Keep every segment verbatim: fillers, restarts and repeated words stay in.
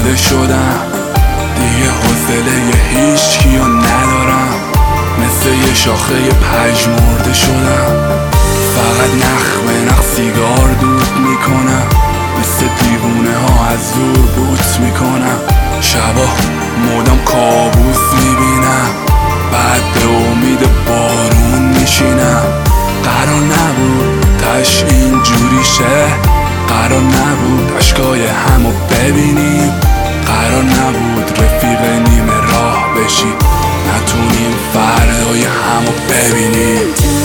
مرده شدم، دیگه حوصله هیچ کیو ندارم، مثل یه شاخه پژمرده شدم. فقط نخ به نخ سیگار دود میکنم، مثل دیوونه ها از دور بوت میکنم. شبا مدام کابوس میبینم، بعد به امید بارون میشینم. قرار نبود تش اینجوری شه، قرار نبود عشقای همو ببینیم، قرار نبود رفیق نیمه راه بشی، نتونیم فردای همو ببینیم.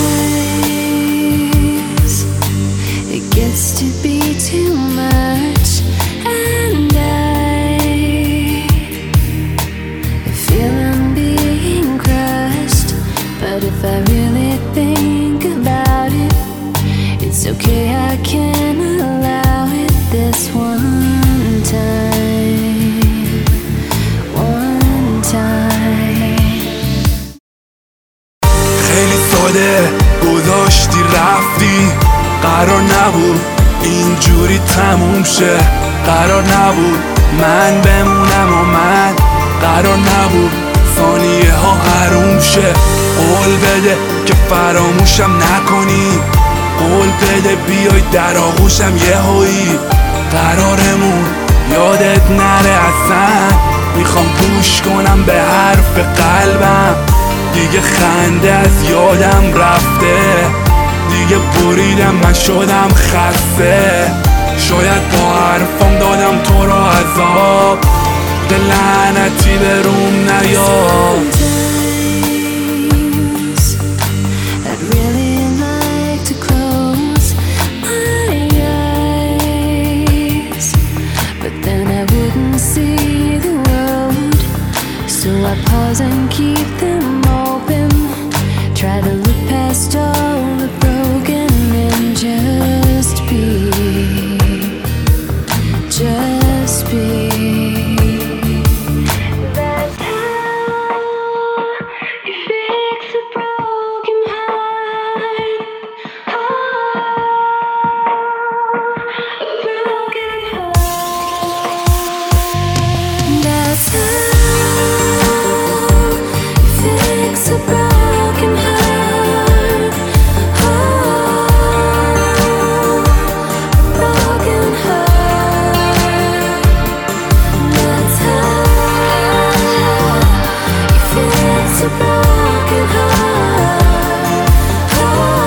It gets to be too much, and I feel I'm being crushed. But if I really think about it, it's okay, I can allow it this one time, one time. خیلی ساده گذاشتی رفتی، قرار نبود اینجوری تموم شه، قرار نبود من بمونم و من، قرار نبود ثانیه ها حروم شه. قول بده که فراموشم نکنی، قول بده بیای در آغوشم یه هایی. قرارمون یادت نره اصلا، میخوام گوش کنم به حرف قلبم. دیگه خنده از یادم رفته، دیگه بریدم من شدم خسته. شاید با حرفم دادم تو رو عذاب، به لعنتی به روم نیاد. I'd really like to close my eyes, but then I wouldn't see the road. So I pause and keep them open, try to look past all the broken and just be, just be. That's how you fix a broken heart. Oh, a broken heart. That's how you fix a broken heart. Oh, a broken heart. That's how you fix a broken heart. Oh,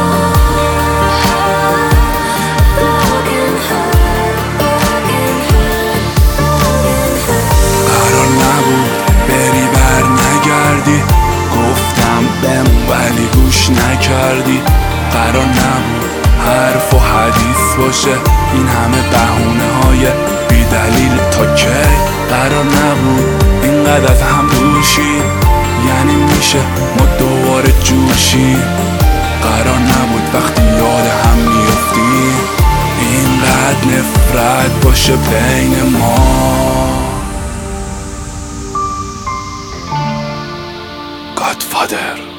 broken heart, broken heart, broken heart. قرار نبود بری بر نگردی، گفتم بمون ولی گوش نکردی. قرار نبود حرف و حدیث باشه، این همه بهونه های بی دلیل تا کی؟ قرار نبود اینقدر از هم دور شیم، یعنی میشه ما دوباره جور شیم. قرار نبود وقتی یاد هم میفتیم اینقدر نفرت باشه بین ما. Godfather.